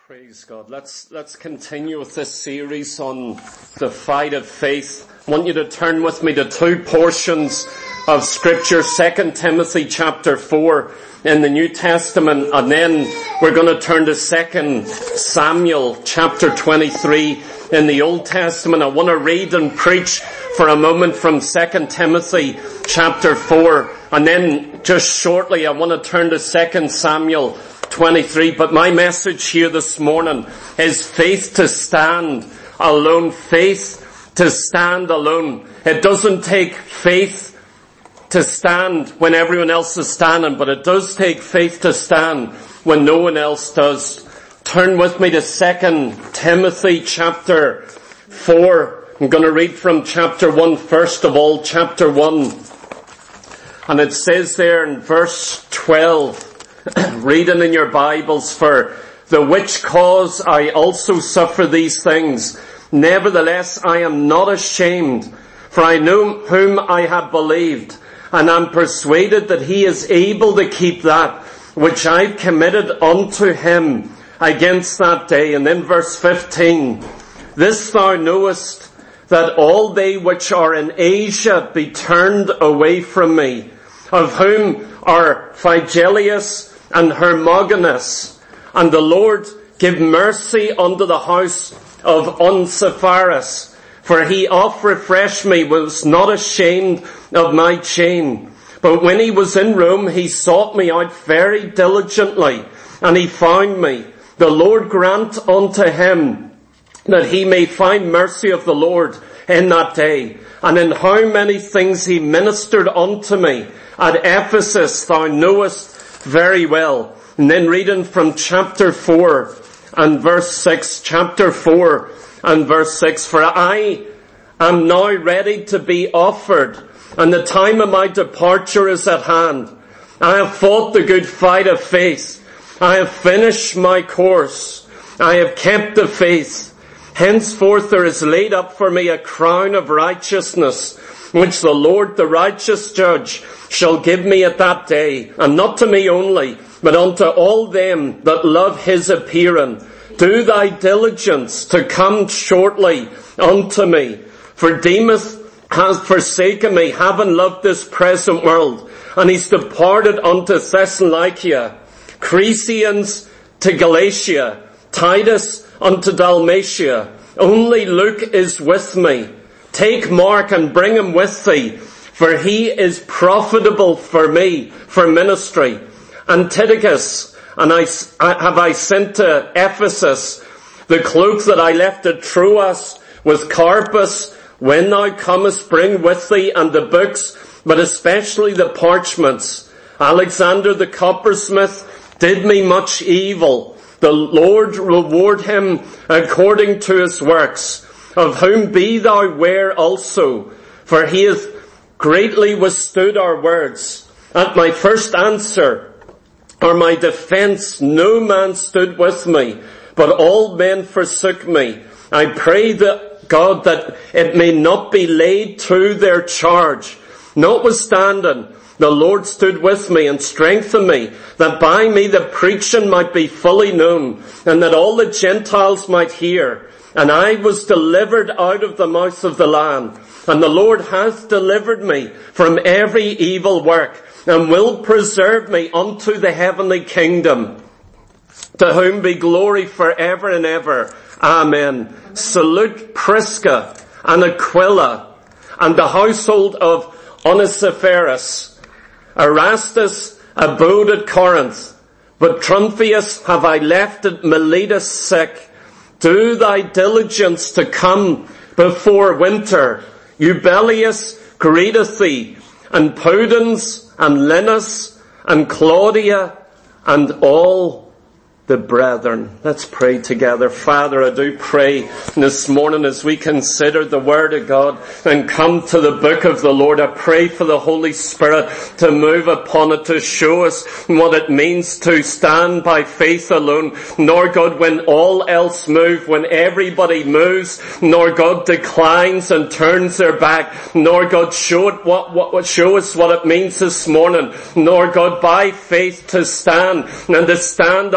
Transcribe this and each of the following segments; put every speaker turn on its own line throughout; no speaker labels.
Praise God. Let's continue with this series on the fight of faith. I want you to turn with me to two portions of Scripture, 2 Timothy chapter 4 in the New Testament, and then we're going to turn to 2 Samuel chapter 23 in the Old Testament. I want to read and preach for a moment from 2 Timothy chapter 4, and then just shortly I want to turn to 2 Samuel 23, but my message here this morning is faith to stand alone. Faith to stand alone. It doesn't take faith to stand when everyone else is standing, but it does take faith to stand when no one else does. Turn with me to 2 Timothy chapter 4. I'm going to read from chapter 1 first of all, chapter 1. And it says there in verse 12, reading in your Bibles, for the which cause I also suffer these things. Nevertheless, I am not ashamed, for I know whom I have believed, and am persuaded that he is able to keep that which I committed unto him against that day. And then verse 15, this thou knowest, that all they which are in Asia be turned away from me, of whom are Phygellus and Hermogenes, and the Lord give mercy unto the house of Onesiphorus, for he oft refreshed me, was not ashamed of my chain. But when he was in Rome, he sought me out very diligently, and he found me. The Lord grant unto him that he may find mercy of the Lord in that day. And in how many things he ministered unto me at Ephesus, thou knowest very well. And then reading from chapter 4 and verse 6, chapter 4 and verse 6, for I am now ready to be offered, and the time of my departure is at hand. I have fought the good fight of faith. I have finished my course. I have kept the faith. Henceforth there is laid up for me a crown of righteousness, which the Lord, the righteous judge, shall give me at that day, and not to me only, but unto all them that love his appearing. Do thy diligence to come shortly unto me. For Demas has forsaken me, having loved this present world, and he's departed unto Thessalonica. Crescens to Galatia, Titus unto Dalmatia. Only Luke is with me. Take Mark and bring him with thee, for he is profitable for me for ministry. And Tychicus, and I have sent to Ephesus the cloak that I left at Troas with Carpus. When thou comest, bring with thee and the books, but especially the parchments. Alexander the coppersmith did me much evil. The Lord reward him according to his works, of whom be thou ware also, for he hath greatly withstood our words. At my first answer, or my defence, no man stood with me, but all men forsook me. I pray that God that it may not be laid to their charge. Notwithstanding, the Lord stood with me and strengthened me, that by me the preaching might be fully known, and that all the Gentiles might hear. And I was delivered out of the mouth of the lion. And the Lord hath delivered me from every evil work, and will preserve me unto the heavenly kingdom, to whom be glory forever and ever. Amen. Salute Prisca and Aquila, and the household of Onesiphorus. Erastus abode at Corinth, but Trophimus have I left at Miletus sick. Do thy diligence to come before winter. Eubelius greeteth thee, and Pudens, and Linus, and Claudia, and all the brethren. Let's pray together. Father, I do pray this morning as we consider the Word of God and come to the book of the Lord, I pray for the Holy Spirit to move upon it, to show us what it means to stand by faith alone. Nor God, when all else move, when everybody moves, nor God declines and turns their back, nor God show us what it means this morning, nor God by faith to stand and to stand alone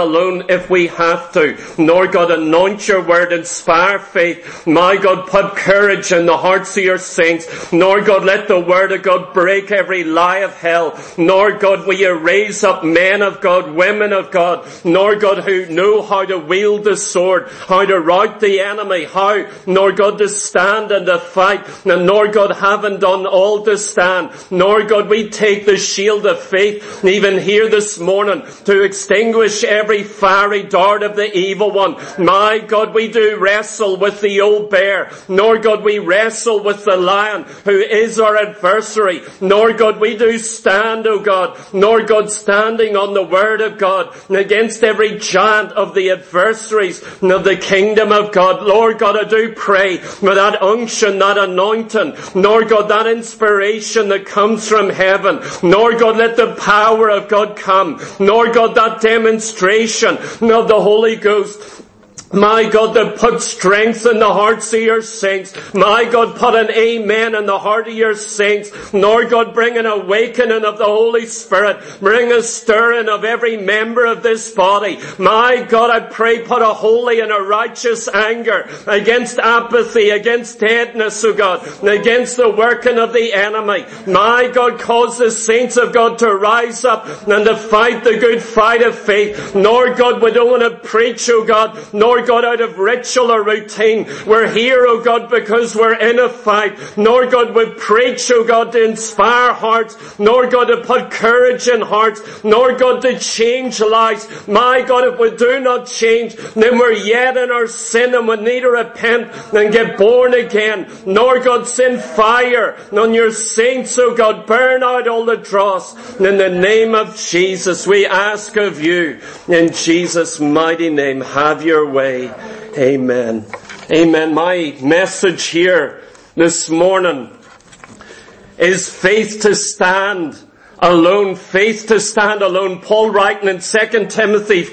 Son, if we have to. Lord God, anoint your word, inspire faith. My God, put courage in the hearts of your saints. Lord God, let the word of God break every lie of hell. Lord God, will you raise up men of God, women of God, Lord God, who know how to wield the sword, how to rout the enemy, how, Lord God, to stand and to fight. And Lord God, having done all to stand, Lord God, we take the shield of faith, even here this morning, to extinguish every fiery dart of the evil one. My God, we do wrestle with the old bear. Lord God, we wrestle with the lion who is our adversary. Lord God, we do stand, O God, Lord God, standing on the word of God against every giant of the adversaries of the kingdom of God. Lord God, I do pray for that unction, that anointing, Lord God, that inspiration that comes from heaven. Lord God, let the power of God come. Lord God, that demonstration of the Holy Ghost, my God, that put strength in the hearts of your saints. My God, put an amen in the heart of your saints. Lord God, bring an awakening of the Holy Spirit. Bring a stirring of every member of this body. My God, I pray, put a holy and a righteous anger against apathy, against deadness, O God, against the working of the enemy. My God, cause the saints of God to rise up and to fight the good fight of faith. Lord God, we don't want to preach, O God, Lord God, out of ritual or routine. We're here, oh God, because we're in a fight. Lord God, we preach, oh God, to inspire hearts. Lord God, to put courage in hearts. Lord God, to change lives. My God, if we do not change, then we're yet in our sin and we need to repent and get born again. Lord God, send fire on your saints, oh God. Burn out all the dross. In the name of Jesus, we ask of you, in Jesus' mighty name, have your way. Amen. Amen. My message here this morning is faith to stand alone. Faith to stand alone. Paul writing in 2 Timothy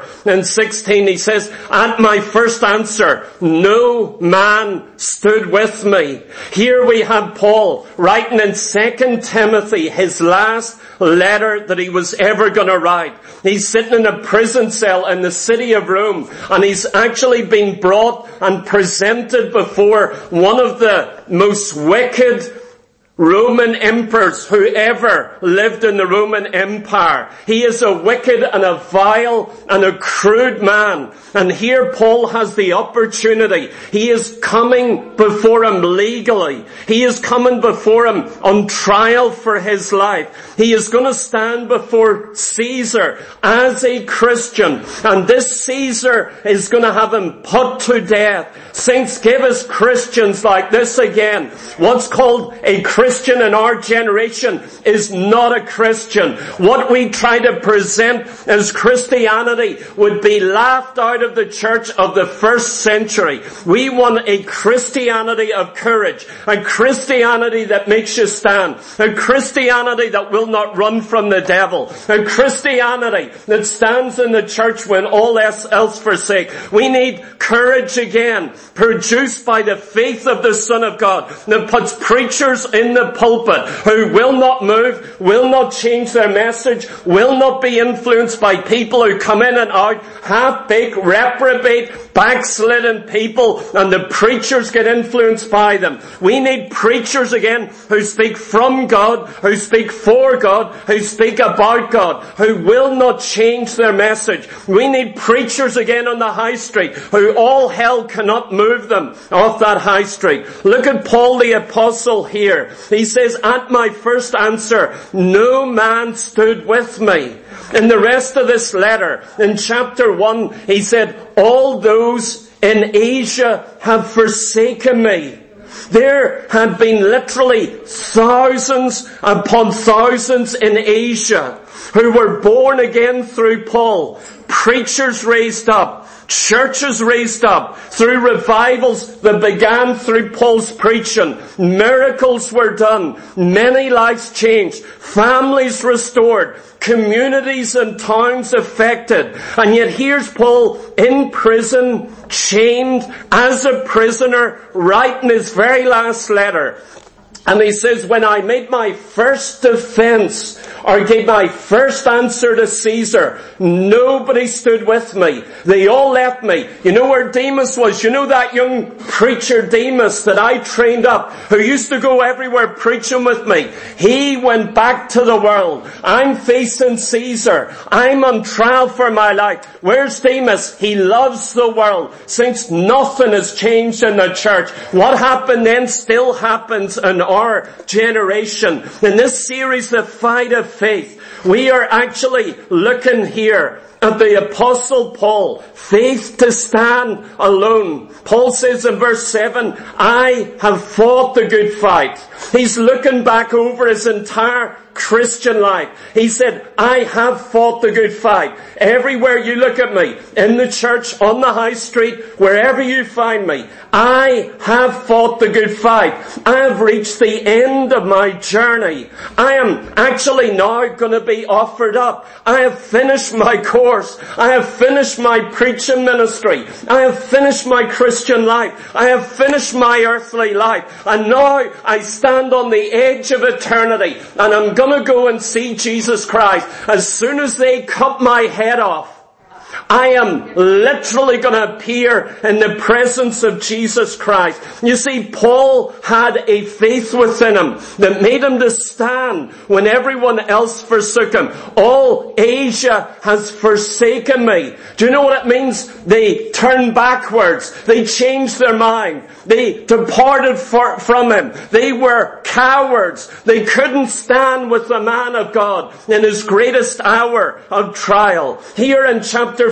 4:16, he says, "At my first answer, no man stood with me." Here we have Paul writing in 2 Timothy, his last letter that he was ever going to write. He's sitting in a prison cell in the city of Rome, and he's actually been brought and presented before one of the most wicked Roman emperors who ever lived in the Roman Empire. He is a wicked and a vile and a crude man. And here Paul has the opportunity. He is coming before him legally. He is coming before him on trial for his life. He is going to stand before Caesar as a Christian. And this Caesar is going to have him put to death. Saints, give us Christians like this again. What's called a Christian in our generation is not a Christian. What we try to present as Christianity would be laughed out of the church of the first century. We want a Christianity of courage, a Christianity that makes you stand, a Christianity that will not run from the devil, a Christianity that stands in the church when all else forsake. We need courage again, produced by the faith of the Son of God, that puts preachers in the pulpit who will not move, will not change their message, will not be influenced by people who come in and out, half-baked, reprobate, backslidden people, and the preachers get influenced by them. We need preachers again who speak from God, who speak for God, who speak about God, who will not change their message. We need preachers again on the high street who all hell cannot move them off that high street. Look at Paul the Apostle here. He says, "At my first answer, no man stood with me." In the rest of this letter, in chapter 1, he said, "All those in Asia have forsaken me." There had been literally thousands upon thousands in Asia who were born again through Paul. Preachers raised up. Churches raised up through revivals that began through Paul's preaching. Miracles were done. Many lives changed. Families restored. Communities and towns affected. And yet here's Paul in prison, chained as a prisoner, writing his very last letter. And he says, when I made my first defense, or gave my first answer to Caesar, nobody stood with me. They all left me. You know where Demas was? You know that young preacher Demas that I trained up, who used to go everywhere preaching with me? He went back to the world. I'm facing Caesar. I'm on trial for my life. Where's Demas? He loves the world. Since nothing has changed in the church, what happened then still happens in our generation. In this series, The Fight of Faith, we are actually looking here at the Apostle Paul. Faith to stand alone. Paul says in verse 7, I have fought the good fight. He's looking back over his entire Christian life. He said, I have fought the good fight. Everywhere you look at me, in the church, on the high street, wherever you find me, I have fought the good fight. I have reached the end of my journey. I am actually now going to be offered up. I have finished my course. I have finished my preaching ministry. I have finished my Christian life. I have finished my earthly life. And now I stand on the edge of eternity, and I'm going to go and see Jesus Christ. As soon as they cut my head off, I am literally going to appear in the presence of Jesus Christ. You see, Paul had a faith within him that made him to stand when everyone else forsook him. All Asia has forsaken me. Do you know what it means? They turned backwards. They changed their mind. They departed from him. They were cowards. They couldn't stand with the man of God in his greatest hour of trial. Here in chapter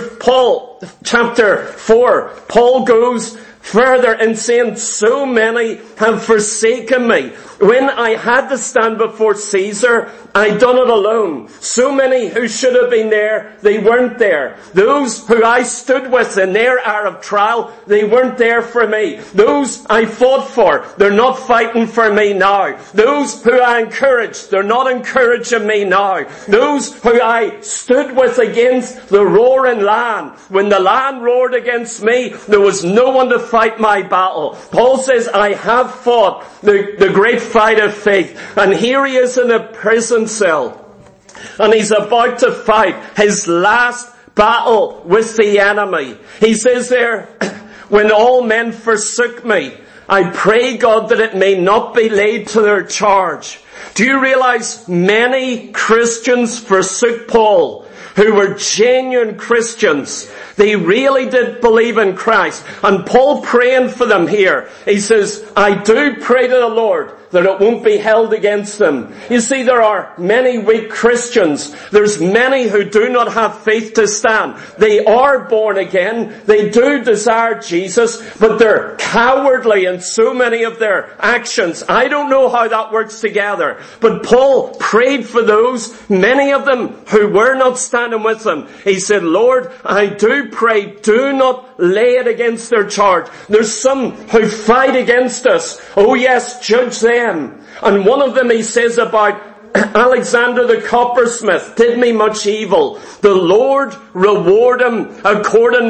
4, Paul goes further in saying, so many have forsaken me. When I had to stand before Caesar, I done it alone. So many who should have been there, they weren't there. Those who I stood with in their hour of trial, they weren't there for me. Those I fought for, they're not fighting for me now. Those who I encouraged, they're not encouraging me now. Those who I stood with against the roaring lion, when the lion roared against me, there was no one to fight my battle. Paul says, I have fought the great fight of faith. And here he is in a prison cell, and he's about to fight his last battle with the enemy. He says there, when all men forsook me, I pray God that it may not be laid to their charge. Do you realize many Christians forsook Paul, who were genuine Christians? They really did believe in Christ. And Paul praying for them here, he says, I do pray to the Lord that it won't be held against them. You see, there are many weak Christians. There's many who do not have faith to stand. They are born again. They do desire Jesus, but they're cowardly in so many of their actions. I don't know how that works together. But Paul prayed for those, many of them who were not standing with him. He said, Lord, I do pray, do not lay it against their charge. There's some who fight against us. Oh yes, judge them. And one of them, he says about Alexander the coppersmith, did me much evil. The Lord reward him according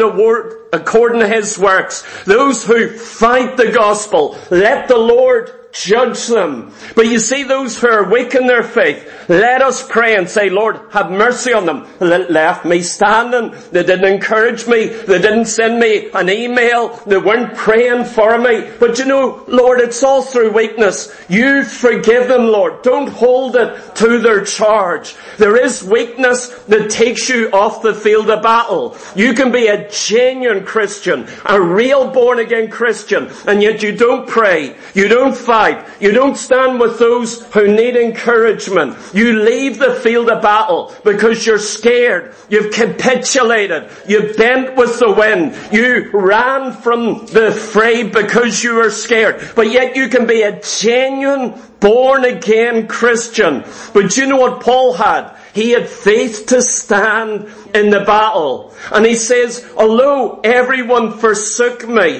to his works. Those who fight the gospel, let the Lord judge them. But you see, those who are weak in their faith, let us pray and say, Lord, have mercy on them. They left me standing. They didn't encourage me. They didn't send me an email. They weren't praying for me. But you know, Lord, it's all through weakness. You forgive them, Lord. Don't hold it to their charge. There is weakness that takes you off the field of battle. You can be a genuine Christian, a real born-again Christian, and yet you don't pray. You don't fight. You don't stand with those who need encouragement. You leave the field of battle because you're scared. You've capitulated. You bent with the wind. You ran from the fray because you were scared. But yet you can be a genuine born-again Christian. But you know what Paul had? He had faith to stand in the battle. And he says, although everyone forsook me,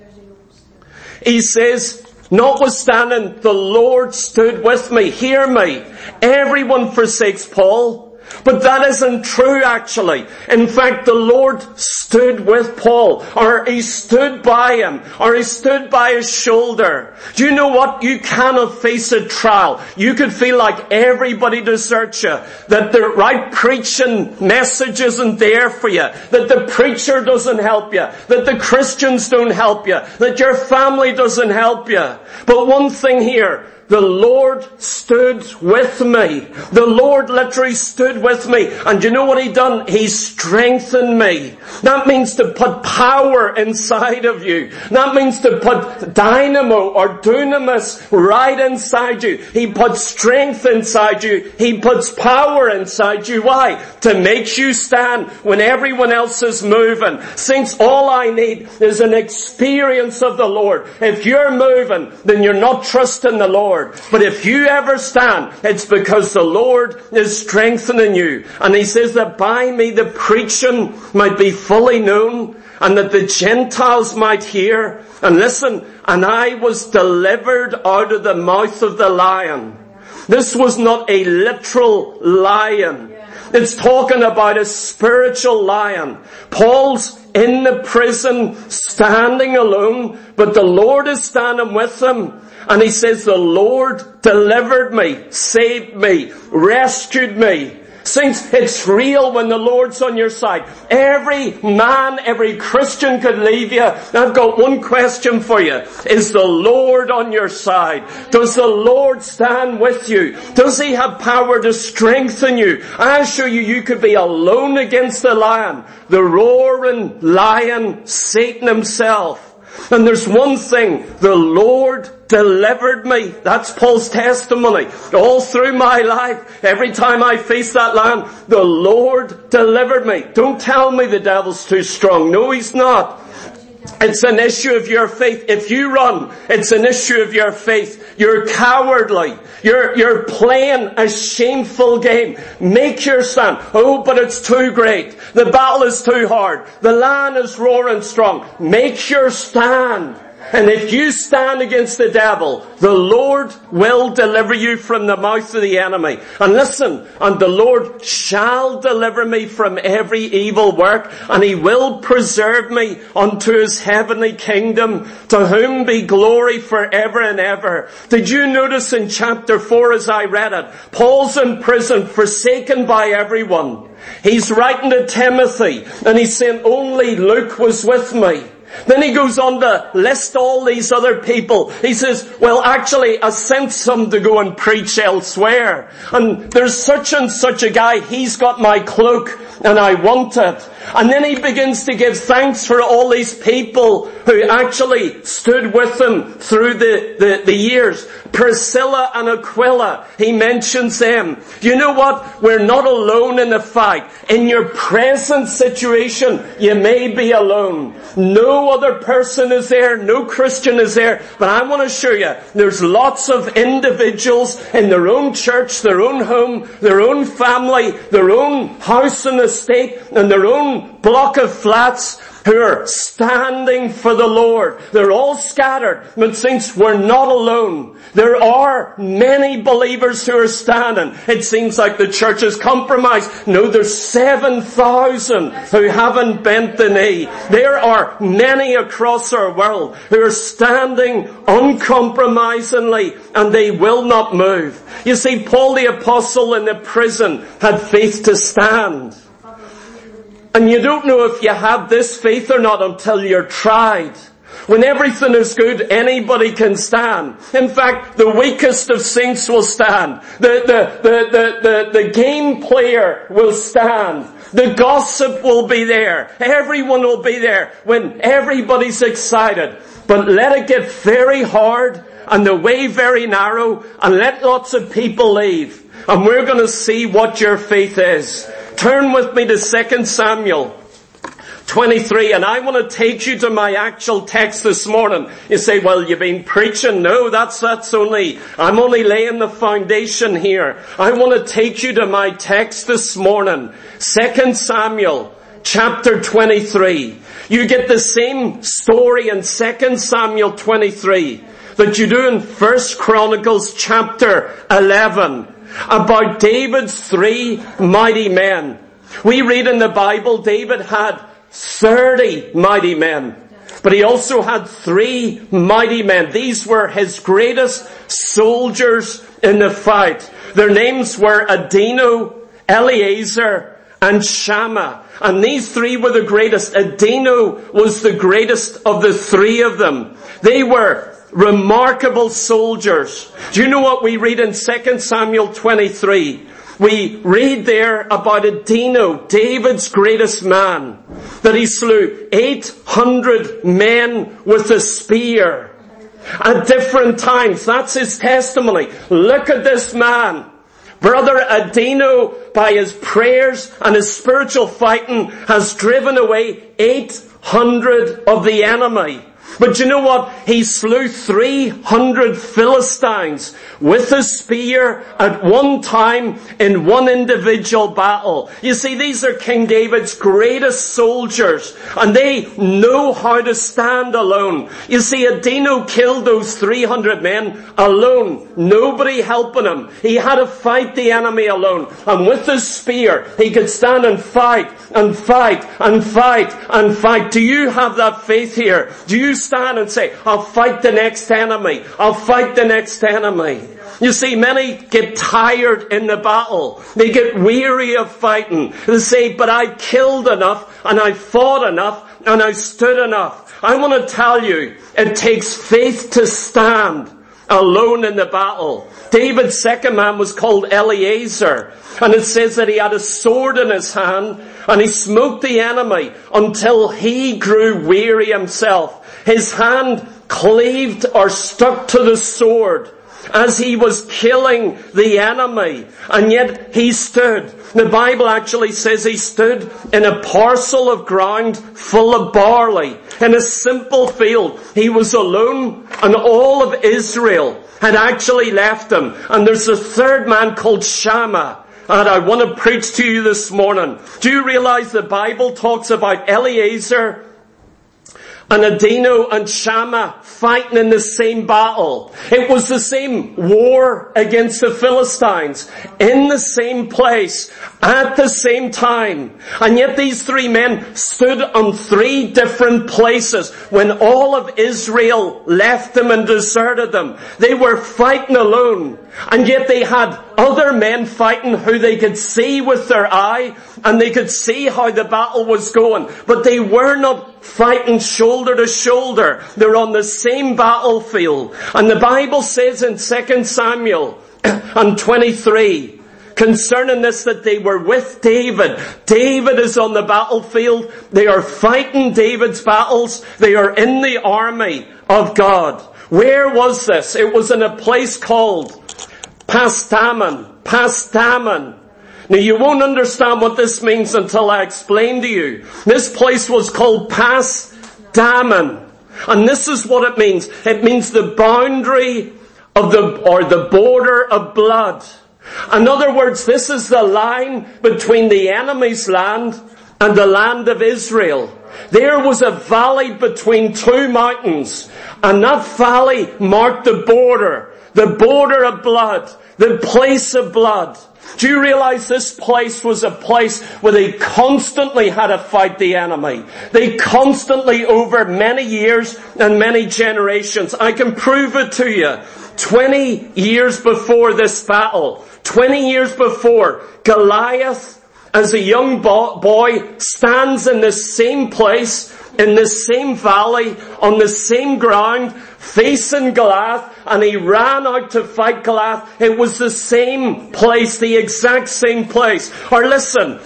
he says, notwithstanding, the Lord stood with me. Hear me. Everyone forsakes Paul. But that isn't true, actually. In fact, the Lord stood with Paul, or he stood by him, or he stood by his shoulder. Do you know what? You cannot face a trial. You could feel like everybody deserts you, that the right preaching message isn't there for you, that the preacher doesn't help you, that the Christians don't help you, that your family doesn't help you. But one thing here, the Lord stood with me. The Lord literally stood with me. And you know what He done? He strengthened me. That means to put power inside of you. That means to put dynamo or dunamis right inside you. He puts strength inside you. He puts power inside you. Why? To make you stand when everyone else is moving. Since all I need is an experience of the Lord. If you're moving, then you're not trusting the Lord. But if you ever stand, it's because the Lord is strengthening you. And He says that by me the preaching might be fully known, and that the Gentiles might hear. And listen, and I was delivered out of the mouth of the lion. This was not a literal lion. It's talking about a spiritual lion. Paul's in the prison standing alone, but the Lord is standing with him. And he says, the Lord delivered me, saved me, rescued me. Saints, it's real when the Lord's on your side. Every man, every Christian could leave you. I've got one question for you. Is the Lord on your side? Does the Lord stand with you? Does He have power to strengthen you? I assure you, you could be alone against the lion. The roaring lion, Satan himself. And there's one thing, the Lord delivered me. That's Paul's testimony. All through my life, every time I face that lion, the Lord delivered me. Don't tell me the devil's too strong. No, he's not. It's an issue of your faith. If you run, it's an issue of your faith. You're cowardly. You're playing a shameful game. Make your stand. Oh, but it's too great. The battle is too hard. The lion is roaring strong. Make your stand. And if you stand against the devil, the Lord will deliver you from the mouth of the enemy. And listen, and the Lord shall deliver me from every evil work, and He will preserve me unto His heavenly kingdom, to whom be glory forever and ever. Did you notice in chapter 4 as I read it, Paul's in prison, forsaken by everyone. He's writing to Timothy, and he's saying, only Luke was with me. Then he goes on to list all these other people. He says, well, actually, I sent some to go and preach elsewhere. And there's such and such a guy, he's got my cloak, and I want it. And then he begins to give thanks for all these people who actually stood with him through the years. Priscilla and Aquila, he mentions them. Do you know what? We're not alone in the fight. In your present situation, you may be alone. No other person is there, no Christian is there, but I want to assure you, there's lots of individuals in their own church, their own home, their own family, their own house and estate, and their own block of flats who are standing for the Lord. They're all scattered, but saints, we're not alone. There are many believers who are standing. It seems like the church is compromised. No, there's 7,000 who haven't bent the knee. There are many across our world who are standing uncompromisingly, and they will not move. You see, Paul the Apostle in the prison had faith to stand. And you don't know if you have this faith or not until you're tried. When everything is good, anybody can stand. In fact, the weakest of saints will stand. The game player will stand. The gossip will be there. Everyone will be there when everybody's excited. But let it get very hard and the way very narrow, and let lots of people leave. And we're going to see what your faith is. Turn with me to 2 Samuel 23, and I want to take you to my actual text this morning. You say, well, you've been preaching. No, I'm only laying the foundation here. I want to take you to my text this morning. 2 Samuel chapter 23. You get the same story in 2 Samuel 23 that you do in 1 Chronicles chapter 11. about David's 3 mighty men. We read in the Bible David had 30 mighty men. But he also had 3 mighty men. These were his greatest soldiers in the fight. Their names were Adino, Eleazar, and Shammah. And these 3 were the greatest. Adino was the greatest of the 3 of them. They were remarkable soldiers. Do you know what we read in 2 Samuel 23? We read there about Adino, David's greatest man, that he slew 800 men with a spear at different times. That's his testimony. Look at this man. Brother Adino, by his prayers and his spiritual fighting, has driven away 800 of the enemy. But you know what? He slew 300 Philistines with a spear at one time in one individual battle. You see, these are King David's greatest soldiers, and they know how to stand alone. You see, Adino killed those 300 men alone, nobody helping him. He had to fight the enemy alone, and with his spear, he could stand and fight and fight and fight and fight. Do you have that faith here? Do you stand and say, I'll fight the next enemy. I'll fight the next enemy. You see, many get tired in the battle. They get weary of fighting. They say, but I killed enough and I fought enough and I stood enough. I want to tell you, it takes faith to stand alone in the battle. David's second man was called Eleazar, and it says that he had a sword in his hand and he smote the enemy until he grew weary himself. His hand cleaved or stuck to the sword as he was killing the enemy, and yet he stood. The Bible actually says he stood in a parcel of ground full of barley, in a simple field. He was alone, and all of Israel had actually left him. And there's a third man called Shammah, and I want to preach to you this morning. Do you realize the Bible talks about Eleazar and Adino and Shammah fighting in the same battle? It was the same war against the Philistines, in the same place, at the same time. And yet these 3 men stood on 3 different places when all of Israel left them and deserted them. They were fighting alone, and yet they had other men fighting who they could see with their eye, and they could see how the battle was going. But they were not fighting shoulder to shoulder. They're on the same battlefield. And the Bible says in 2 Samuel and 23, concerning this, that they were with David. David is on the battlefield. They are fighting David's battles. They are in the army of God. Where was this? It was in a place called Pasdammim. Pasdammim. Now you won't understand what this means until I explain to you. This place was called Pasdammim. And this is what it means. It means the boundary of the border of blood. In other words, this is the line between the enemy's land and the land of Israel. There was a valley between 2 mountains, and that valley marked the border of blood, the place of blood. Do you realize this place was a place where they constantly had to fight the enemy? They constantly, over many years and many generations. I can prove it to you. 20 years before this battle, 20 years before, Goliath, as a young boy, stands in the same place, in the same valley, on the same ground, facing Goliath, and he ran out to fight Goliath. It was the same place, the exact same place. Or listen,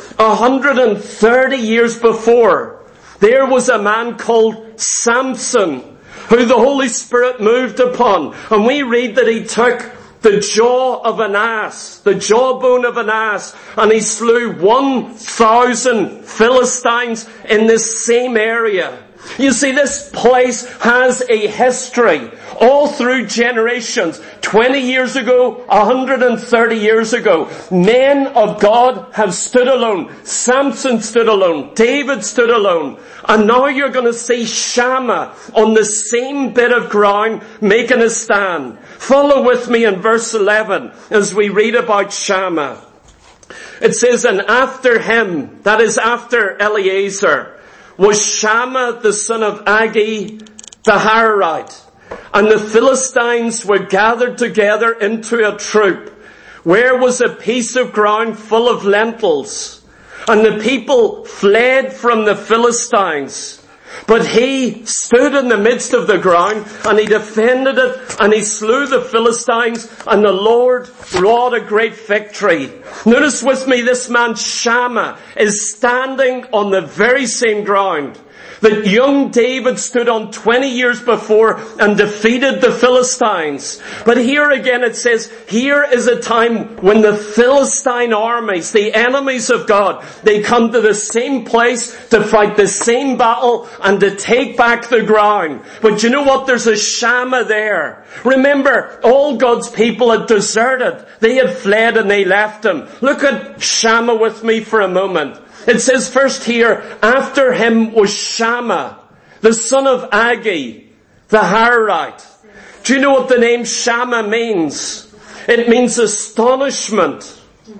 130 years before, there was a man called Samson, who the Holy Spirit moved upon. And we read that he took the jaw of an ass, the jawbone of an ass, and he slew 1,000 Philistines in this same area. You see, this place has a history all through generations. 20 years ago, 130 years ago, men of God have stood alone. Samson stood alone. David stood alone. And now you're going to see Shammah on the same bit of ground making a stand. Follow with me in verse 11 as we read about Shammah. It says, and after him, that is after Eleazar, was Shammah the son of Agi the Hararite. And the Philistines were gathered together into a troop, where was a piece of ground full of lentils. And the people fled from the Philistines. But he stood in the midst of the ground, and he defended it, and he slew the Philistines, and the Lord wrought a great victory. Notice with me, this man Shammah is standing on the very same ground that young David stood on 20 years before and defeated the Philistines. But here again it says, here is a time when the Philistine armies, the enemies of God, they come to the same place to fight the same battle and to take back the ground. But you know what? There's a Shammah there. Remember, all God's people had deserted. They had fled and they left him. Look at Shammah with me for a moment. It says first here, after him was Shammah, the son of Agi, the Hararite. Do you know what the name Shammah means? It means astonishment,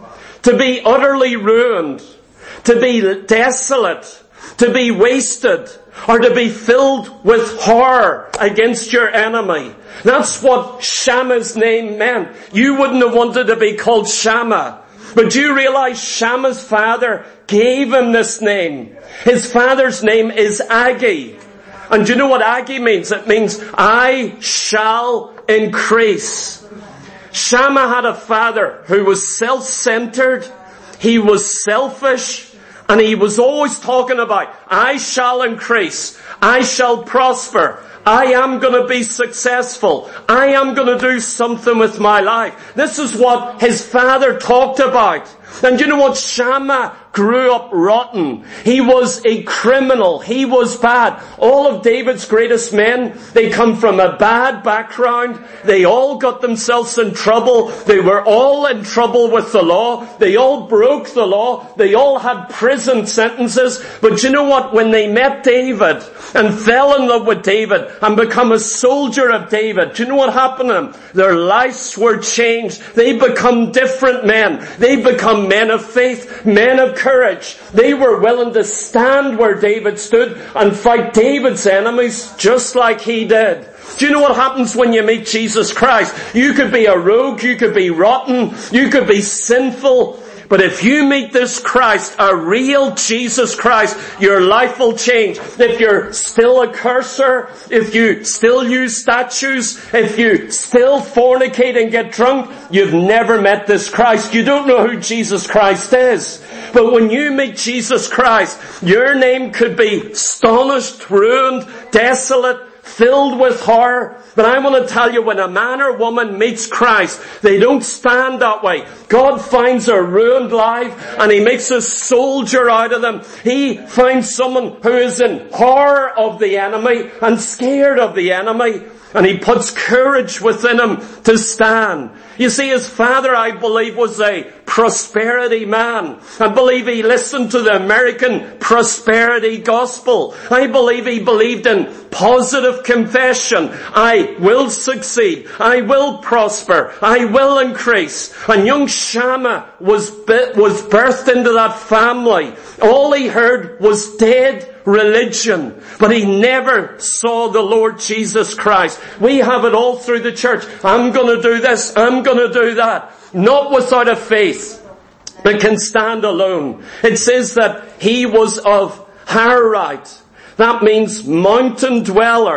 to be utterly ruined, to be desolate, to be wasted, or to be filled with horror against your enemy. That's what Shammah's name meant. You wouldn't have wanted to be called Shammah. But do you realize Shammah's father gave him this name? His father's name is Agi. And do you know what Agi means? It means, I shall increase. Shammah had a father who was self-centered, he was selfish, and he was always talking about, I shall increase, I shall prosper, I am going to be successful. I am going to do something with my life. This is what his father talked about. And you know what? Shammah grew up rotten. He was a criminal. He was bad. All of David's greatest men, they come from a bad background. They all got themselves in trouble. They were all in trouble with the law. They all broke the law. They all had prison sentences. But you know what? When they met David and fell in love with David and become a soldier of David, do you know what happened to them? Their lives were changed. They become different men. They become men of faith, men of courage. They were willing to stand where David stood and fight David's enemies just like he did. Do you know what happens when you meet Jesus Christ? You could be a rogue, you could be rotten, you could be sinful. But if you meet this Christ, a real Jesus Christ, your life will change. If you're still a curser, if you still use statues, if you still fornicate and get drunk, you've never met this Christ. You don't know who Jesus Christ is. But when you meet Jesus Christ, your name could be astonished, ruined, desolate, filled with horror. But I want to tell you, when a man or woman meets Christ, they don't stand that way. God finds a ruined life and he makes a soldier out of them. He finds someone who is in horror of the enemy and scared of the enemy. And he puts courage within him to stand. You see, his father, I believe, was a prosperity man. I believe he listened to the American prosperity gospel. I believe he believed in positive confession. I will succeed. I will prosper. I will increase. And young Shammah was birthed into that family. All he heard was dead religion, but he never saw the Lord Jesus Christ. We have it all through the church. I'm going to do this, I'm going to do that. Not without a faith that can stand alone. It says that he was of Hararite. That means mountain dweller,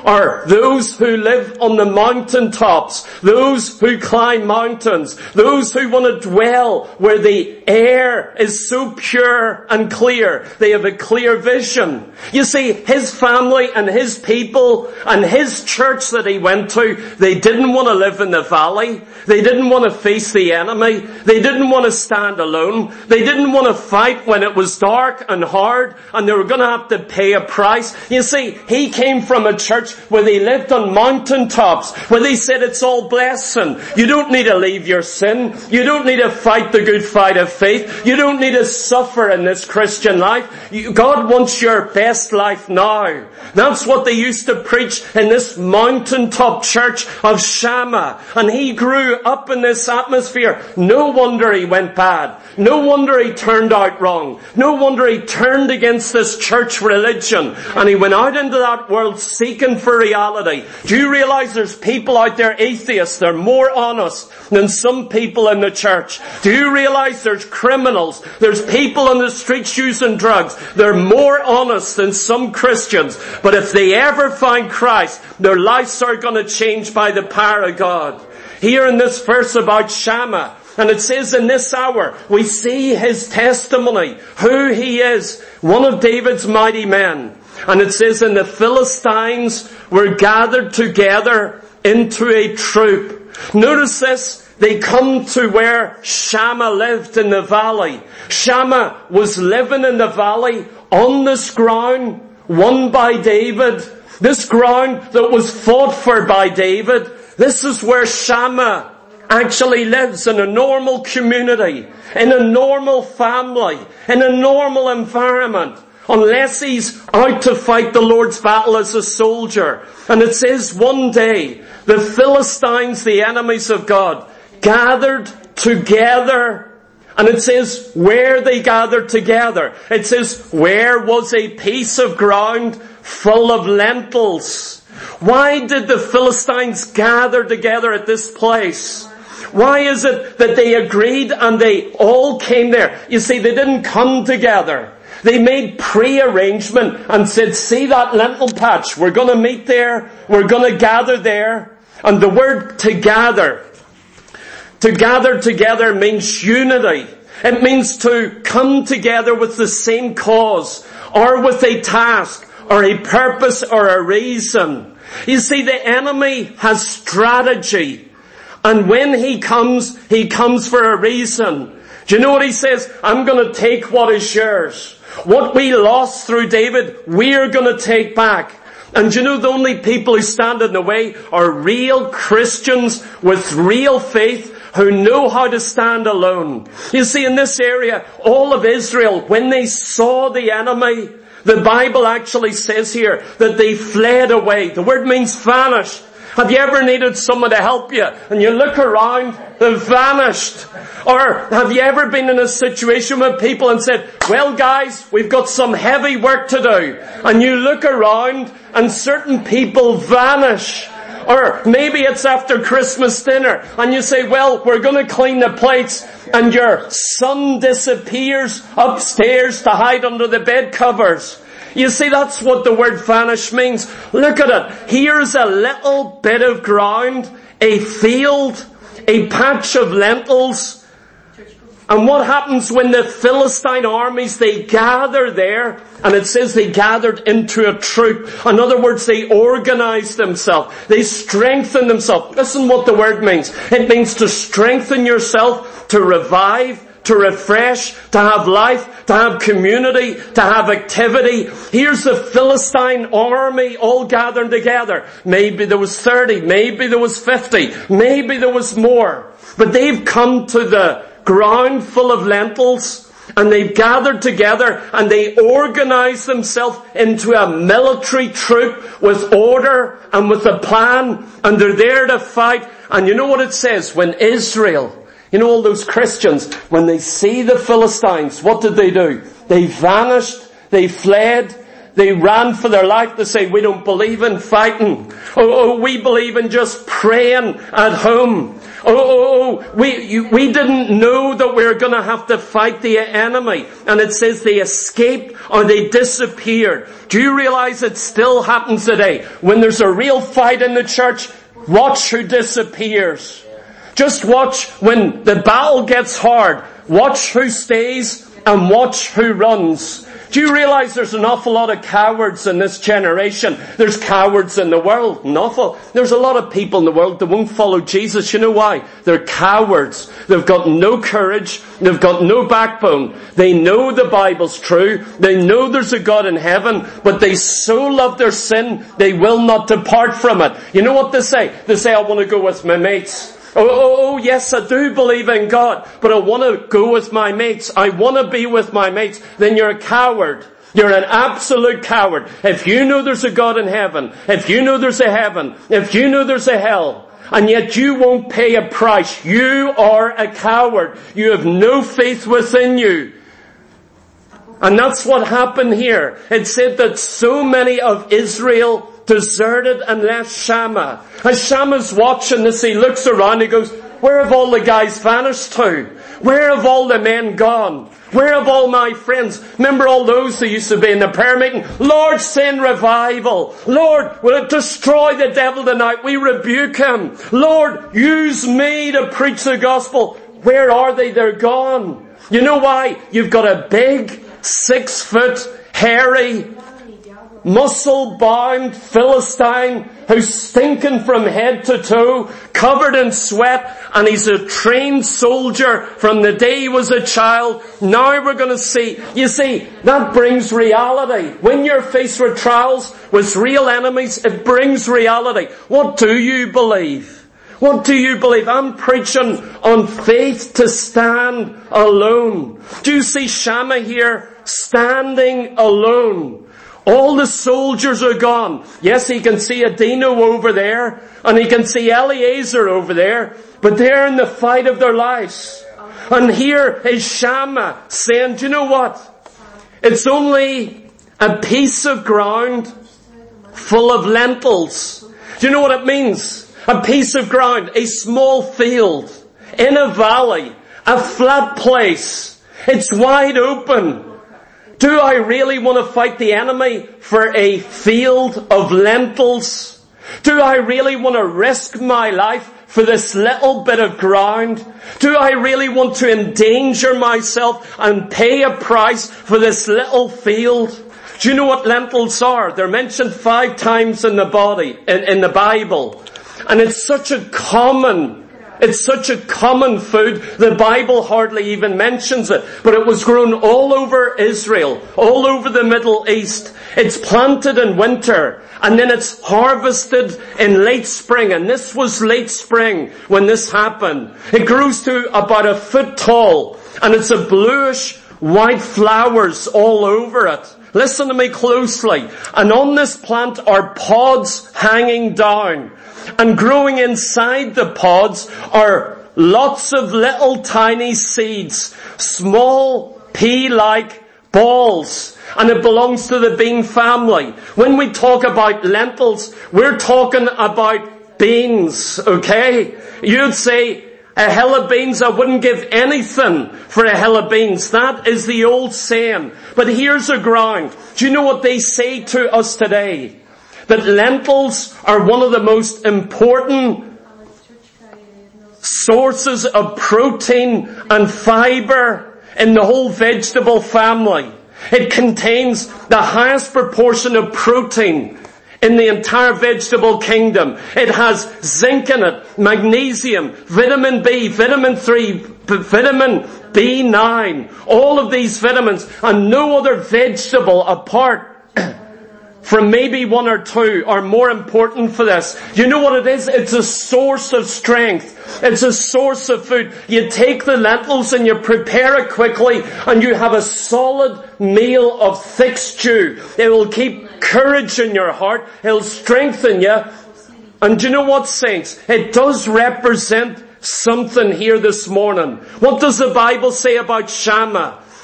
are those who live on the mountaintops, those who climb mountains, those who want to dwell where the air is so pure and clear. They have a clear vision. You see, his family and his people and his church that he went to, they didn't want to live in the valley. They didn't want to face the enemy. They didn't want to stand alone. They didn't want to fight when it was dark and hard and they were going to have to pay a price. You see, he came from a church where they lived on mountaintops, where they said it's all blessing. You don't need to leave your sin. You don't need to fight the good fight of faith. You don't need to suffer in this Christian life. God wants your best life now. That's what they used to preach in this mountaintop church of Shammah. And he grew up in this atmosphere. No wonder he went bad. No wonder he turned out wrong. No wonder he turned against this church religion. And he went out into that world seeking for reality. Do you realize there's people out there, atheists, they're more honest than some people in the church? Do you realize there's criminals, there's people on the streets using drugs, they're more honest than some Christians. But if they ever find Christ, their lives are going to change by the power of God. Here in this verse about Shammah, and it says in this hour, we see his testimony, who he is, one of David's mighty men. And it says, and the Philistines were gathered together into a troop. Notice this, they come to where Shammah lived in the valley. Shammah was living in the valley on this ground, won by David. This ground that was fought for by David. This is where Shammah actually lives, in a normal community, in a normal family, in a normal environment. Unless he's out to fight the Lord's battle as a soldier. And it says one day, the Philistines, the enemies of God, gathered together. And it says where they gathered together. It says where was a piece of ground full of lentils. Why did the Philistines gather together at this place? Why is it that they agreed and they all came there? You see, they didn't come together. They made pre-arrangement and said, see that lentil patch? We're going to meet there. We're going to gather there. And the word to gather together means unity. It means to come together with the same cause or with a task or a purpose or a reason. You see, the enemy has strategy. And when he comes for a reason. Do you know what he says? I'm going to take what is yours. What we lost through David, we're going to take back. And you know, the only people who stand in the way are real Christians with real faith who know how to stand alone. You see, in this area, all of Israel, when they saw the enemy, the Bible actually says here that they fled away. The word means vanished. Have you ever needed someone to help you and you look around, they've vanished? Or have you ever been in a situation with people and said, well guys, we've got some heavy work to do. And you look around and certain people vanish. Or maybe it's after Christmas dinner and you say, well, we're going to clean the plates, and your son disappears upstairs to hide under the bed covers. You see, that's what the word vanish means. Look at it. Here's a little bit of ground, a field, a patch of lentils. And what happens when the Philistine armies, they gather there, and it says they gathered into a troop. In other words, they organized themselves. They strengthened themselves. Listen what the word means. It means to strengthen yourself, to revive, to refresh, to have life, to have community, to have activity. Here's the Philistine army all gathered together. Maybe there was 30, maybe there was 50, maybe there was more. But they've come to the ground full of lentils, and they've gathered together and they organize themselves into a military troop with order and with a plan, and they're there to fight. And you know what it says? When Israel, you know, all those Christians, when they see the Philistines, what did they do? They vanished, they fled, They ran for their life to say, we don't believe in fighting. We believe in just praying at home. We didn't know that we were going to have to fight the enemy. And it says they escaped or they disappeared. Do you realize it still happens today? When there's a real fight in the church, watch who disappears. Just watch when the battle gets hard. Watch who stays and watch who runs. Do you realize there's an awful lot of cowards in this generation? There's cowards in the world. There's a lot of people in the world that won't follow Jesus. You know why? They're cowards. They've got no courage. They've got no backbone. They know the Bible's true. They know there's a God in heaven, but they so love their sin, they will not depart from it. You know what they say? They say, I want to go with my mates. Yes, I do believe in God, but I want to go with my mates. I want to be with my mates. Then you're a coward. You're an absolute coward. If you know there's a God in heaven, if you know there's a heaven, if you know there's a hell, and yet you won't pay a price, you are a coward. You have no faith within you. And that's what happened here. It said that so many of Israel deserted and left Shammah. As Shammah's watching this, he looks around, he goes, where have all the guys vanished to? Where have all the men gone? Where have all my friends? Remember all those who used to be in the prayer meeting? Lord, send revival. Lord, will it destroy the devil tonight? We rebuke him. Lord, use me to preach the gospel. Where are they? They're gone. You know why? You've got a big, 6-foot, hairy, muscle-bound Philistine who's stinking from head to toe, covered in sweat, and he's a trained soldier from the day he was a child. Now we're going to see. You see, that brings reality. When you're faced with trials, with real enemies, it brings reality. What do you believe? What do you believe? I'm preaching on faith to stand alone. Do you see Shammah here standing alone? All the soldiers are gone. Yes, he can see Adino over there, and he can see Eleazar over there, but they're in the fight of their lives. And here is Shammah saying, do you know what? It's only a piece of ground full of lentils. Do you know what it means? A piece of ground, a small field, in a valley, a flat place. It's wide open. Do I really want to fight the enemy for a field of lentils? Do I really want to risk my life for this little bit of ground? Do I really want to endanger myself and pay a price for this little field? Do you know what lentils are? They're mentioned 5 times in the Bible. And it's such a common food, the Bible hardly even mentions it. But it was grown all over Israel, all over the Middle East. It's planted in winter, and then it's harvested in late spring. And this was late spring when this happened. It grows to about 1 foot tall, and it's a bluish white flowers all over it. Listen to me closely. And on this plant are pods hanging down. And growing inside the pods are lots of little tiny seeds, small pea-like balls. And it belongs to the bean family. When we talk about lentils, we're talking about beans, okay? You'd say, a hill of beans, I wouldn't give anything for a hill of beans. That is the old saying. But here's a ground. Do you know what they say to us today? That lentils are one of the most important sources of protein and fiber in the whole vegetable family. It contains the highest proportion of protein in the entire vegetable kingdom. It has zinc in it, magnesium, vitamin B, vitamin 3, vitamin B9, all of these vitamins, and no other vegetable apart from maybe 1 or 2 are more important for this. You know what it is? It's a source of strength. It's a source of food. You take the lentils and you prepare it quickly, and you have a solid meal of thick stew. It will keep courage in your heart. It'll strengthen you. And do you know what, saints? It does represent something here this morning. What does the Bible say about Shammah?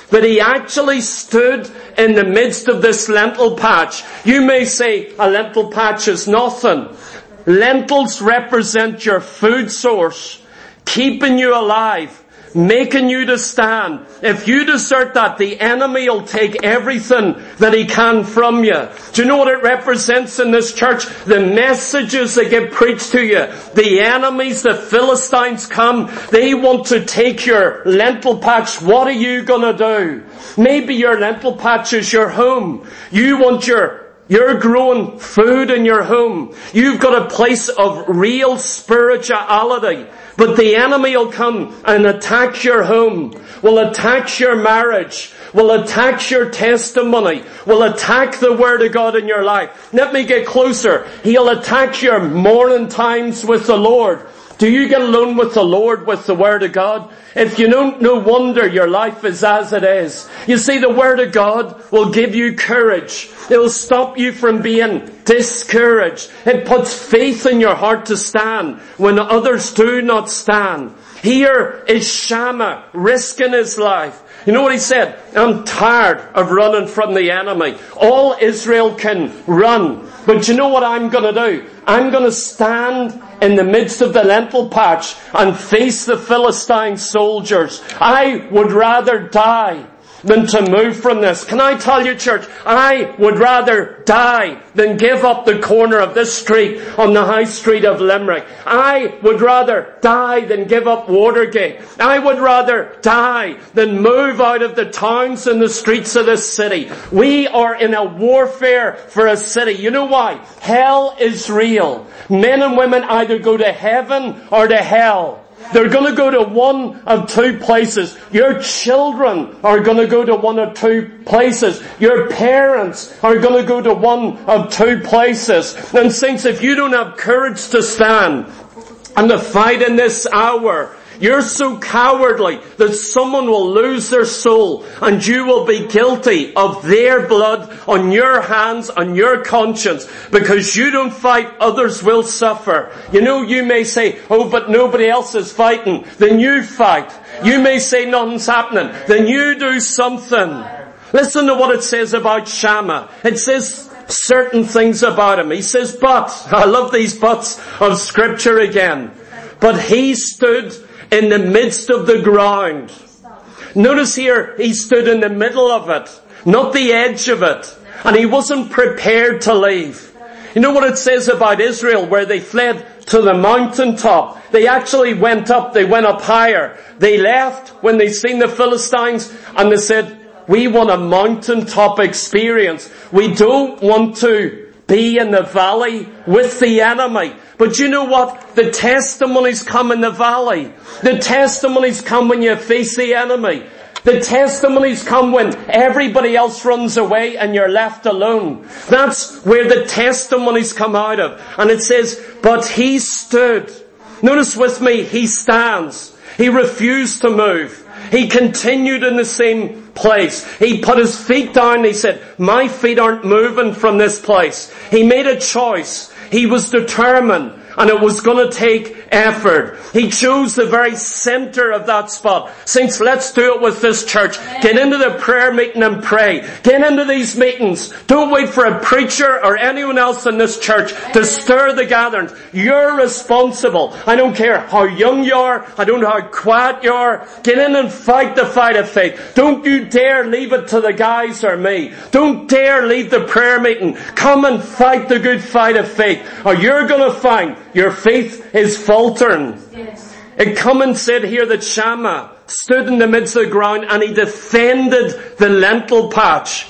that he actually stood in the midst of this lentil patch. You may say a lentil patch is nothing. Lentils represent your food source, keeping you alive, making you to stand. If you desert that, the enemy will take everything that he can from you. Do you know what it represents in this church? The messages that get preached to you. The enemies, the Philistines come. They want to take your lentil patch. What are you going to do? Maybe your lentil patch is your home. You want you're growing food in your home. You've got a place of real spirituality. But the enemy will come and attack your home, will attack your marriage, will attack your testimony, will attack the Word of God in your life. Let me get closer. He'll attack your morning times with the Lord. Do you get alone with the Lord with the Word of God? If you don't, no wonder your life is as it is. You see, the Word of God will give you courage. It will stop you from being discouraged. It puts faith in your heart to stand when others do not stand. Here is Shammah risking his life. You know what he said? I'm tired of running from the enemy. All Israel can run. But you know what I'm going to do? I'm going to stand in the midst of the lentil patch and face the Philistine soldiers. I would rather die than to move from this. Can I tell you, church, I would rather die than give up the corner of this street on the high street of Limerick. I would rather die than give up Watergate. I would rather die than move out of the towns and the streets of this city. We are in a warfare for a city. You know why? Hell is real. Men and women either go to heaven or to hell. They're going to go to one of two places. Your children are going to go to one of two places. Your parents are going to go to one of two places. And saints, if you don't have courage to stand and to fight in this hour, you're so cowardly that someone will lose their soul and you will be guilty of their blood on your hands, on your conscience. Because you don't fight, others will suffer. You know, you may say, oh, but nobody else is fighting. Then you fight. You may say nothing's happening. Then you do something. Listen to what it says about Shammah. It says certain things about him. He says, but, I love these buts of Scripture again. But he stood in the midst of the ground. Notice here, he stood in the middle of it, not the edge of it. And he wasn't prepared to leave. You know what it says about Israel, where they fled to the mountaintop? They actually went up higher. They left when they seen the Philistines and they said, we want a mountaintop experience. We don't want to be in the valley with the enemy. But you know what? The testimonies come in the valley. The testimonies come when you face the enemy. The testimonies come when everybody else runs away and you're left alone. That's where the testimonies come out of. And it says, but he stood. Notice with me, he stands. He refused to move. He continued in the same place. He put his feet down and he said, my feet aren't moving from this place. He made a choice. He was determined. And it was going to take effort. He chose the very center of that spot. Saints, let's do it with this church. Get into the prayer meeting and pray. Get into these meetings. Don't wait for a preacher or anyone else in this church to stir the gatherings. You're responsible. I don't care how young you are. I don't know how quiet you are. Get in and fight the fight of faith. Don't you dare leave it to the guys or me. Don't dare leave the prayer meeting. Come and fight the good fight of faith. Or you're going to find your faith is faltering. Yes. It come and said here that Shammah stood in the midst of the ground and he defended the lentil patch.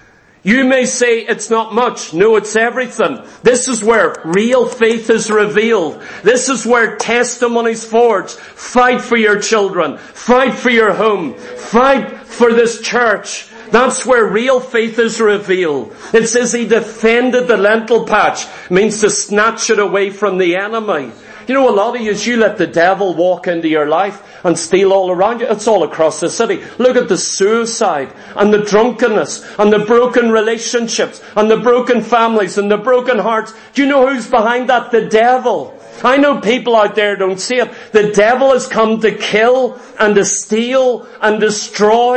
You may say it's not much. No, it's everything. This is where real faith is revealed. This is where testimonies forged. Fight for your children. Fight for your home. Fight for this church. That's where real faith is revealed. It says he defended the lentil patch. It means to snatch it away from the enemy. You know, a lot of you let the devil walk into your life and steal all around you. It's all across the city. Look at the suicide and the drunkenness and the broken relationships and the broken families and the broken hearts. Do you know who's behind that? The devil. I know people out there don't see it. The devil has come to kill and to steal and destroy.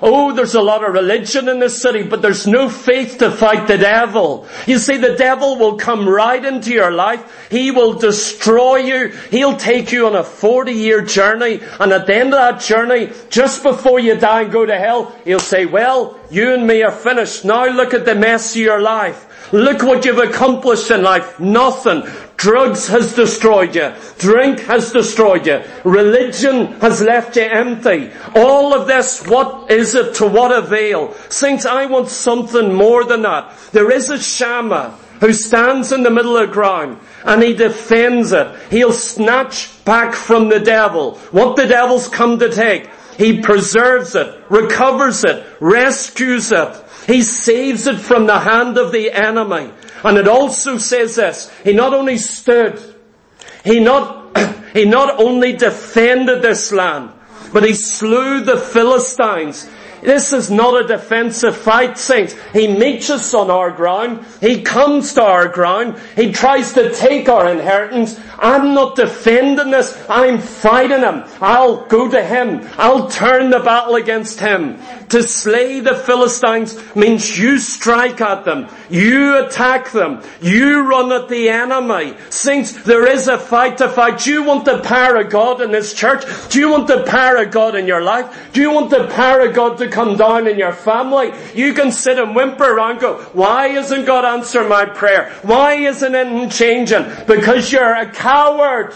oh, there's a lot of religion in this city, but there's no faith to fight the devil. You see, the devil will come right into your life. He will destroy you. He'll take you on a 40-year journey. And at the end of that journey, just before you die and go to hell, he'll say, well, you and me are finished. Now look at the mess of your life. Look what you've accomplished in life. Nothing. Drugs has destroyed you. Drink has destroyed you. Religion has left you empty. All of this, what is it to what avail? Saints, I want something more than that. There is a Shammah who stands in the middle of the ground and he defends it. He'll snatch back from the devil what the devil's come to take. He preserves it, recovers it, rescues it. He saves it from the hand of the enemy. And it also says this, he not only stood, he not only defended this land, but he slew the Philistines. This is not a defensive fight, saints. He meets us on our ground. He comes to our ground. He tries to take our inheritance. I'm not defending this. I'm fighting him. I'll go to him. I'll turn the battle against him. To slay the Philistines means you strike at them. You attack them. You run at the enemy. Saints, there is a fight to fight. Do you want the power of God in this church? Do you want the power of God in your life? Do you want the power of God to come down in your family? You can sit and whimper around and go, why isn't God answering my prayer? Why isn't it changing? Because you're a coward.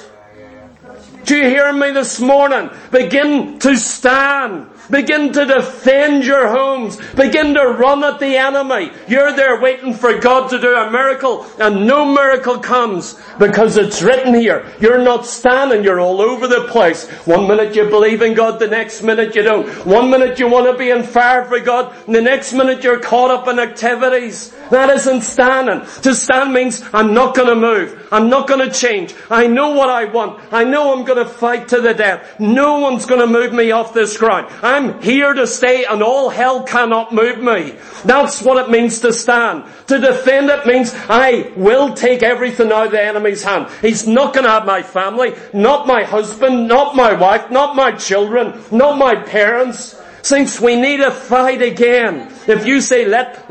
Do you hear me this morning? Begin to stand. Begin to defend your homes. Begin to run at the enemy. You're there waiting for God to do a miracle, and no miracle comes because it's written here. You're not standing. You're all over the place. 1 minute you believe in God, the next minute you don't. 1 minute you want to be in fire for God, and the next minute you're caught up in activities. That isn't standing. To stand means I'm not going to move. I'm not going to change. I know what I want. I know I'm going to fight to the death. No one's going to move me off this ground. I'm here to stay and all hell cannot move me. That's what it means to stand. To defend it means I will take everything out of the enemy's hand. He's not going to have my family, not my husband, not my wife, not my children, not my parents. Saints, we need to fight again. If you say let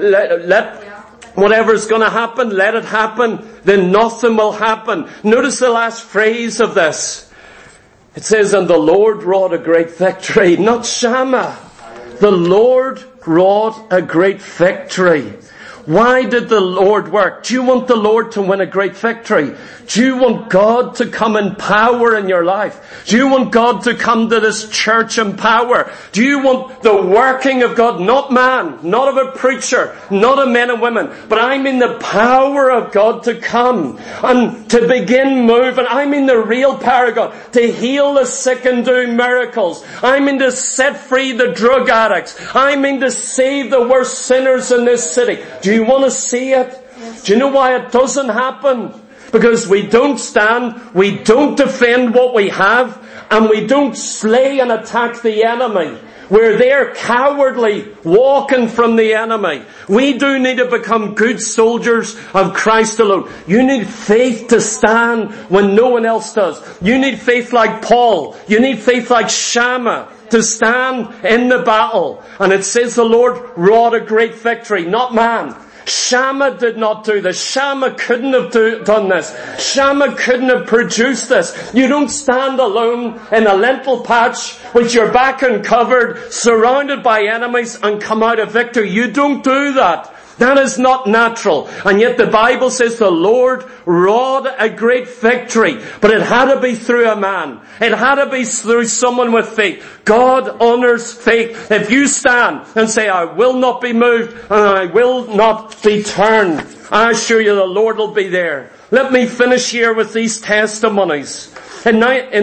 whatever's going to happen, let it happen, then nothing will happen. Notice the last phrase of this. It says, and the Lord wrought a great victory. Not Shammah. The Lord wrought a great victory. Why did the Lord work? Do you want the Lord to win a great victory? Do you want God to come in power in your life? Do you want God to come to this church in power? Do you want the working of God, not man, not of a preacher, not of men and women, but I mean the power of God to come and to begin moving. I mean the real power of God to heal the sick and do miracles. I mean to set free the drug addicts. I mean to save the worst sinners in this city. Do you want to see it? Do you know why it doesn't happen? Because we don't stand, we don't defend what we have, and we don't slay and attack the enemy. We're there cowardly, walking from the enemy. We do need to become good soldiers of Christ alone. You need faith to stand when no one else does. You need faith like Paul. You need faith like Shammah to stand in the battle. And it says the Lord wrought a great victory, not man. Shammah did not do this. Shammah couldn't have done this. Shammah couldn't have produced this. You don't stand alone in a lentil patch with your back uncovered, surrounded by enemies, and come out a victor. You don't do that. That is not natural. And yet the Bible says the Lord wrought a great victory. But it had to be through a man. It had to be through someone with faith. God honors faith. If you stand and say, I will not be moved and I will not be turned, I assure you the Lord will be there. Let me finish here with these testimonies. In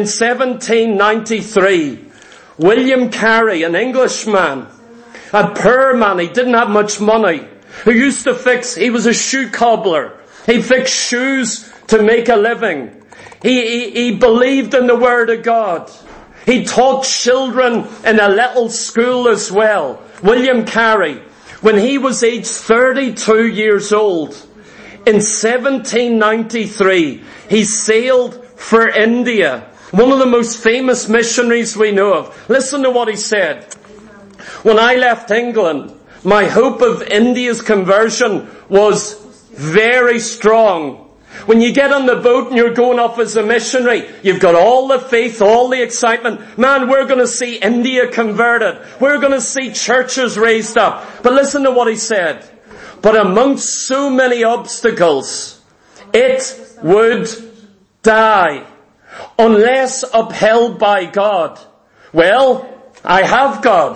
1793, William Carey, an Englishman, a poor man, he didn't have much money, who used to he was a shoe cobbler. He fixed shoes to make a living. He believed in the Word of God. He taught children in a little school as well. William Carey, when he was aged 32 years old, in 1793, he sailed for India. One of the most famous missionaries we know of. Listen to what he said. When I left England, my hope of India's conversion was very strong. When you get on the boat and you're going off as a missionary, you've got all the faith, all the excitement. Man, we're going to see India converted. We're going to see churches raised up. But listen to what he said. But amongst so many obstacles, it would die unless upheld by God. Well, I have God,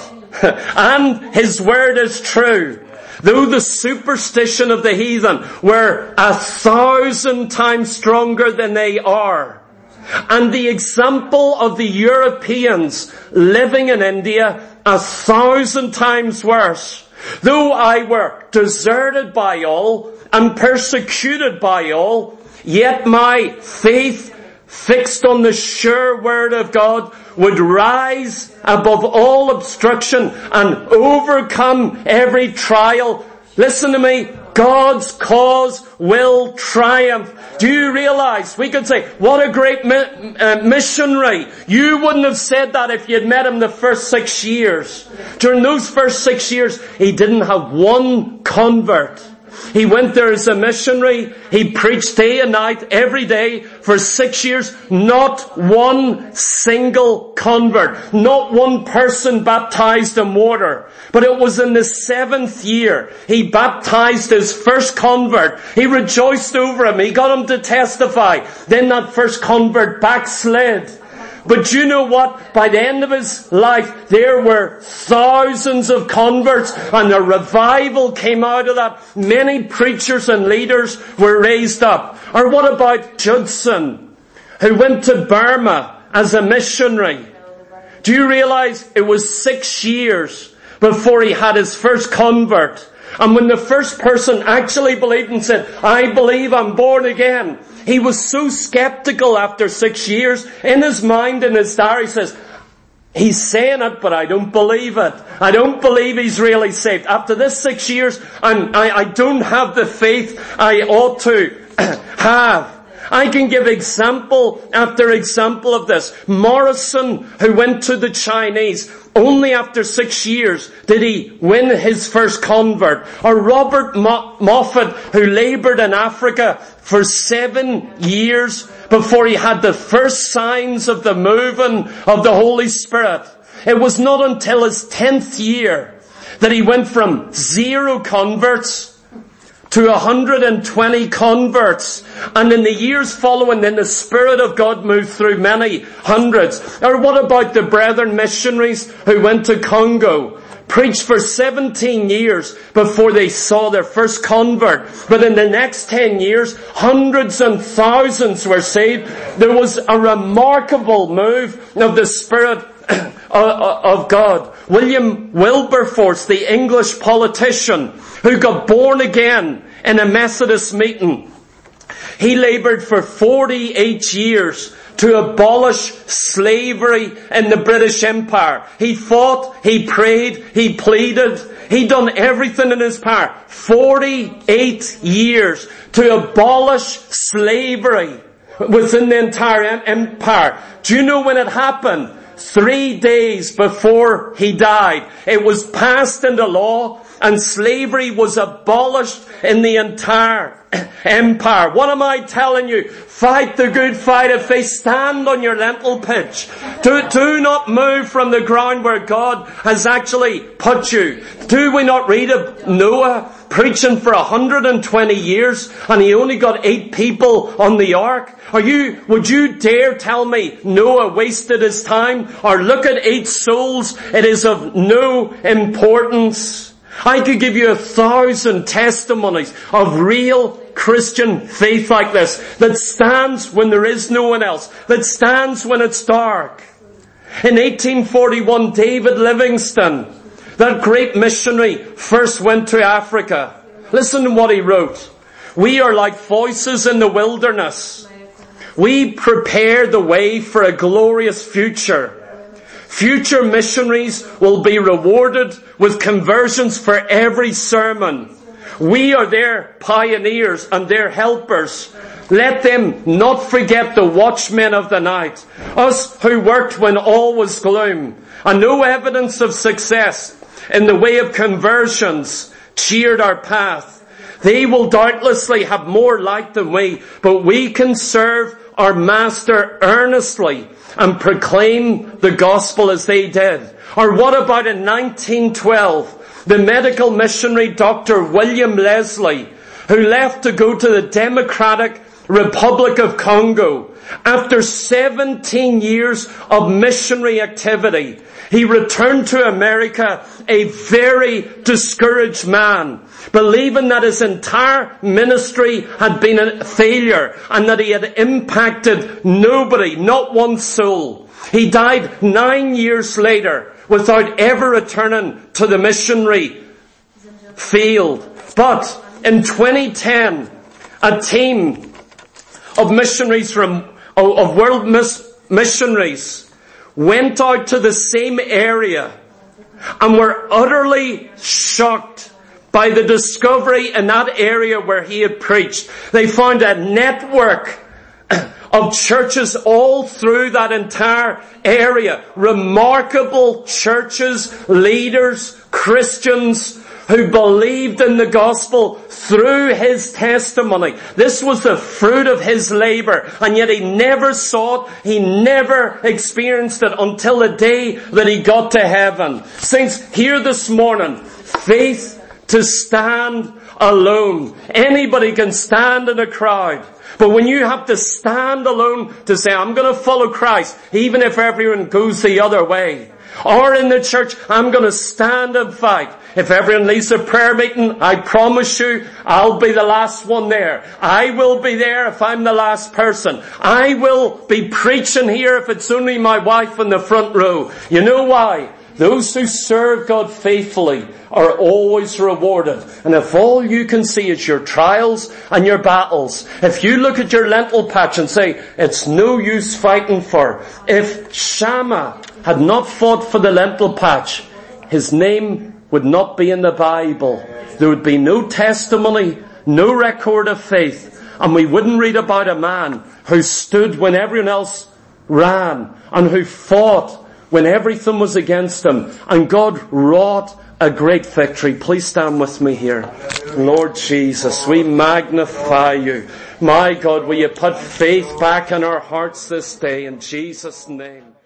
and His word is true. Though the superstition of the heathen were 1,000 times stronger than they are, and the example of the Europeans living in India 1,000 times worse, though I were deserted by all and persecuted by all, yet my faith fixed on the sure word of God would rise above all obstruction and overcome every trial. Listen to me. God's cause will triumph. Do you realize, we could say, what a great missionary. You wouldn't have said that if you'd met him the first 6 years. During those first 6 years, he didn't have one convert. He went there as a missionary. He preached day and night, every day, for 6 years. Not one single convert. Not one person baptized in water. But it was in the 7th year he baptized his first convert. He rejoiced over him. He got him to testify. Then that first convert backslid. But you know what? By the end of his life, there were thousands of converts, and a revival came out of that. Many preachers and leaders were raised up. Or what about Judson, who went to Burma as a missionary? Do you realize it was 6 years before he had his first convert? And when the first person actually believed and said, I believe I'm born again, he was so skeptical after 6 years. In his mind, in his diary, he says, he's saying it, but I don't believe it. I don't believe he's really saved. After this 6 years, I don't have the faith I ought to have. I can give example after example of this. Morrison, who went to the Chinese, only after 6 years did he win his first convert. Or Robert Moffat, who labored in Africa for 7 years before he had the first signs of the moving of the Holy Spirit. It was not until his 10th year that he went from 0 converts to 120 converts. And in the years following, then the Spirit of God moved through many hundreds. Or what about the brethren missionaries who went to Congo? Preached for 17 years before they saw their first convert. But in the next 10 years, hundreds and thousands were saved. There was a remarkable move of the Spirit of God. William Wilberforce, the English politician who got born again in a Methodist meeting, he labored for 48 years to abolish slavery in the British Empire. He fought, he prayed, he pleaded, he done everything in his power. 48 years to abolish slavery within the entire empire. Do you know when it happened? 3 days before he died. It was passed into law and slavery was abolished in the entire empire. What am I telling you? Fight the good fight of faith. Stand on your lentil pitch. Do not move from the ground where God has actually put you. Do we not read of Noah preaching for 120 years and he only got 8 people on the ark? Would you dare tell me Noah wasted his time? Or look at 8 souls. It is of no importance. I could give you 1,000 testimonies of real Christian faith like this, that stands when there is no one else, that stands when it's dark. In 1841, David Livingstone, that great missionary, first went to Africa. Listen to what he wrote. We are like voices in the wilderness. We prepare the way for a glorious future. Future missionaries will be rewarded with conversions for every sermon. We are their pioneers and their helpers. Let them not forget the watchmen of the night, us who worked when all was gloom, and no evidence of success in the way of conversions cheered our path. They will doubtlessly have more light than we, but we can serve our Master earnestly and proclaim the gospel as they did. Or what about in 1912, the medical missionary Dr. William Leslie, who left to go to the Democratic Republic of Congo. After 17 years of missionary activity, he returned to America a very discouraged man, believing that his entire ministry had been a failure and that he had impacted nobody, not one soul. He died 9 years later without ever returning to the missionary field. But in 2010, a team of missionaries of world missionaries went out to the same area and were utterly shocked by the discovery in that area where he had preached. They found a network of churches all through that entire area. Remarkable churches, leaders, Christians who believed in the gospel through his testimony. This was the fruit of his labor, and yet he never saw it, he never experienced it until the day that he got to heaven. Saints, here this morning, faith to stand alone. Anybody can stand in a crowd. But when you have to stand alone to say, I'm going to follow Christ, even if everyone goes the other way. Or in the church, I'm going to stand and fight. If everyone leaves a prayer meeting, I promise you, I'll be the last one there. I will be there if I'm the last person. I will be preaching here if it's only my wife in the front row. You know why? Those who serve God faithfully are always rewarded. And if all you can see is your trials and your battles, if you look at your lentil patch and say, it's no use fighting for. If Shammah had not fought for the lentil patch, his name would not be in the Bible. There would be no testimony, no record of faith, and we wouldn't read about a man who stood when everyone else ran and who fought when everything was against him, and God wrought a great victory. Please stand with me here. Lord Jesus, we magnify you. My God, will you put faith back in our hearts this day in Jesus' name.